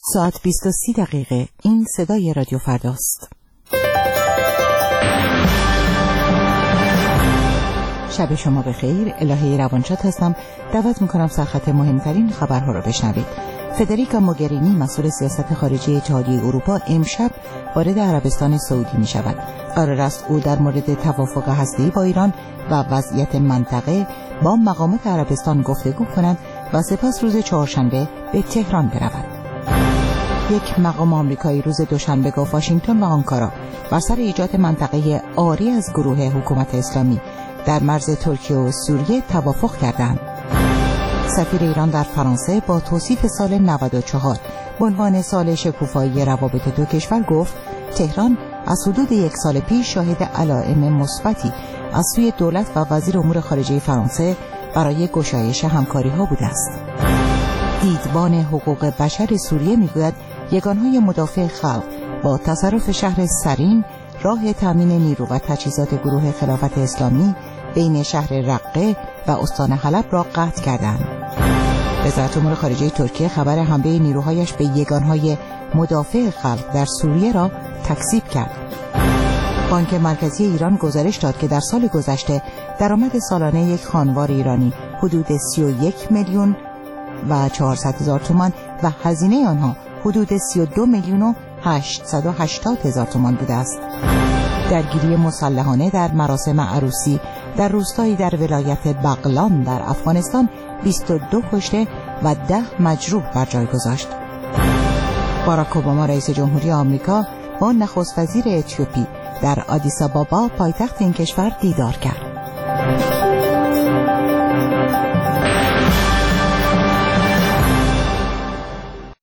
ساعت 20:30 این صدای رادیو فرداست. شب شما بخیر. الهه روانشاد هستم. دعوت میکنم سرخط مهمترین خبرها را بشنوید. فدریکا موگرینی مسئول سیاست خارجی اتحادیه اروپا امشب وارد عربستان سعودی می شود. قرار است او در مورد توافق هسته‌ای با ایران و وضعیت منطقه با مقامات عربستان گفتگو کند و سپس روز چهارشنبه به تهران برود. یک مقام آمریکایی روز دوشنبه گفت واشنگتن و آنکارا بر سر ایجاد منطقه عاری از گروه حکومت اسلامی در مرز ترکیه و سوریه توافق کردند. سفیر ایران در فرانسه با توصیف سال 94 به عنوان سال شکوفایی روابط دو کشور گفت تهران از حدود یک سال پیش شاهد علائم مثبتی از سوی دولت و وزیر امور خارجه فرانسه برای گشایش همکاری‌ها بوده است. دیدبان حقوق بشر سوریه میگوید یگانهای مدافع خلق با تصرف شهر سرین راه تامین نیرو و تجهیزات گروه خلافت اسلامی بین شهر رقه و استان حلب را قطع کردند. وزارت امور خارجه ترکیه خبر حمله نیروهایش به یگانهای مدافع خلق در سوریه را تکذیب کرد. بانک مرکزی ایران گزارش داد که در سال گذشته درآمد سالانه یک خانوار ایرانی حدود 31,400,000 تومان و هزینه آنها حدود 32,880,000 تومان بوده است. درگیری مسلحانه در مراسم عروسی در روستایی در ولایت بغلان در افغانستان 22 کشته و 10 مجروح بر جای گذاشت. باراک اوباما رئیس جمهوری آمریکا با نخست وزیر اتیوپی در آدیس آبابا پایتخت این کشور دیدار کرد.